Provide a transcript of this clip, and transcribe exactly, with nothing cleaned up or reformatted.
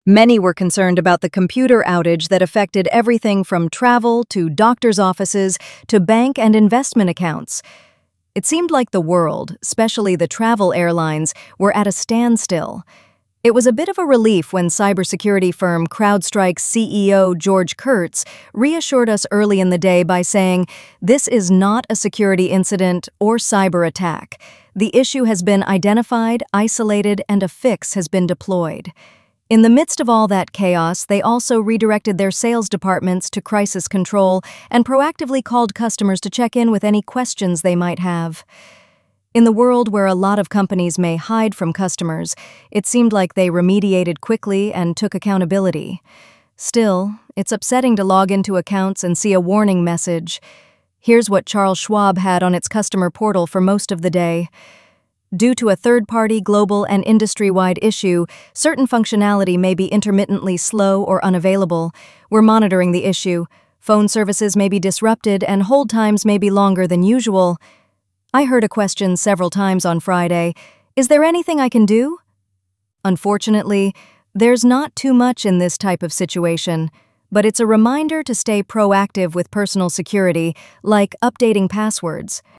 Many were concerned about the computer outage that affected everything from travel to doctor's offices to bank and investment accounts. It seemed like the world, especially the travel airlines, were at a standstill. It was a bit of a relief when cybersecurity firm CrowdStrike's C E O George Kurtz reassured us early in the day by saying, "This is not a security incident or cyber attack. The issue has been identified, isolated, and a fix has been deployed." In the midst of all that chaos, they also redirected their sales departments to crisis control and proactively called customers to check in with any questions they might have. In the world where a lot of companies may hide from customers, it seemed like they remediated quickly and took accountability. Still, it's upsetting to log into accounts and see a warning message. Here's what Charles Schwab had on its customer portal for most of the day. Due to a third-party, global, and industry-wide issue, certain functionality may be intermittently slow or unavailable. We're monitoring the issue. Phone services may be disrupted and hold times may be longer than usual. I heard a question several times on Friday, "Is there anything I can do?" Unfortunately, there's not too much in this type of situation, but it's a reminder to stay proactive with personal security, like updating passwords.